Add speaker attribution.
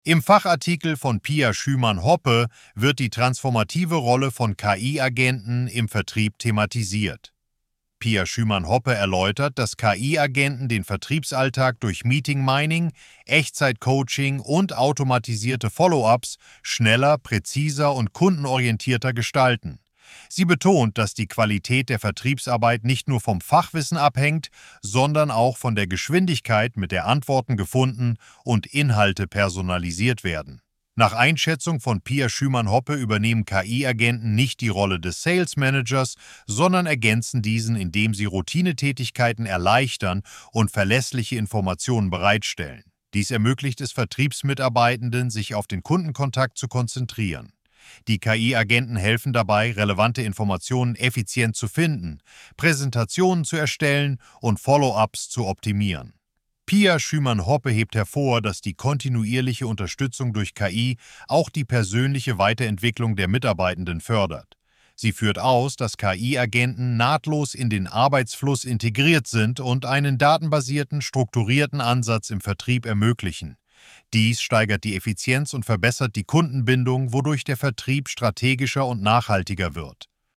Speaker 1: Im Fachartikel von Pia Schümann-Hoppe wird die transformative Rolle von KI-Agenten im Vertrieb thematisiert. Pia Schümann-Hoppe erläutert, dass KI-Agenten den Vertriebsalltag durch Meeting-Mining, Echtzeit-Coaching und automatisierte Follow-ups schneller, präziser und kundenorientierter gestalten. Sie betont, dass die Qualität der Vertriebsarbeit nicht nur vom Fachwissen abhängt, sondern auch von der Geschwindigkeit, mit der Antworten gefunden und Inhalte personalisiert werden. Nach Einschätzung von Pia Schümann-Hoppe übernehmen KI-Agenten nicht die Rolle des Sales Managers, sondern ergänzen diesen, indem sie Routinetätigkeiten erleichtern und verlässliche Informationen bereitstellen. Dies ermöglicht es Vertriebsmitarbeitenden, sich auf den Kundenkontakt zu konzentrieren. Die KI-Agenten helfen dabei, relevante Informationen effizient zu finden, Präsentationen zu erstellen und Follow-ups zu optimieren. Pia Schümann-Hoppe hebt hervor, dass die kontinuierliche Unterstützung durch KI auch die persönliche Weiterentwicklung der Mitarbeitenden fördert. Sie führt aus, dass KI-Agenten nahtlos in den Arbeitsfluss integriert sind und einen datenbasierten, strukturierten Ansatz im Vertrieb ermöglichen. Dies steigert die Effizienz und verbessert die Kundenbindung, wodurch der Vertrieb strategischer und nachhaltiger wird.